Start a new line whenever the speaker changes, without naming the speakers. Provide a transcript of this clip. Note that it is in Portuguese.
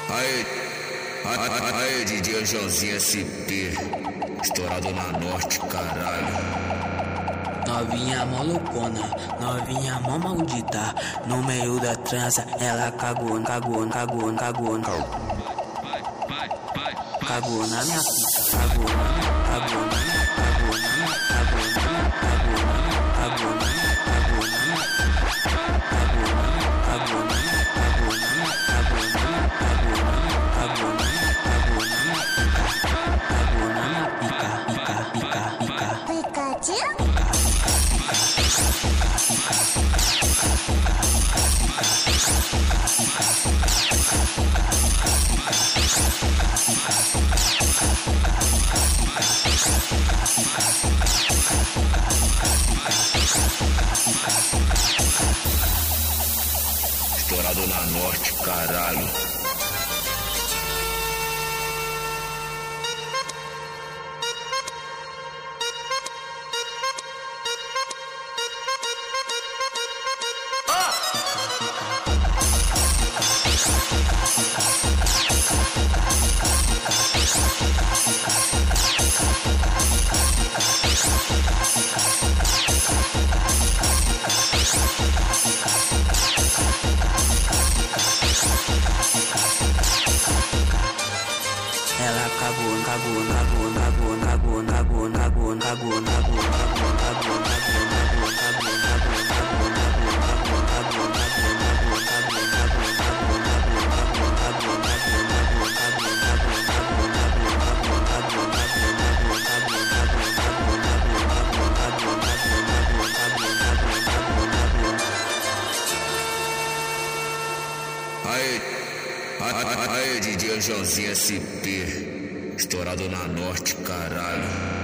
Aê, DJ Joãozinho SP, estourado na norte, caralho.
Novinha malucona, novinha mó maldita. No meio da trança, ela cagou na minha pica. Cagou na minha
Estourado na norte, caralho.
Ela cagou
Aê, DJ Joãozinho SP, estourado na norte, caralho.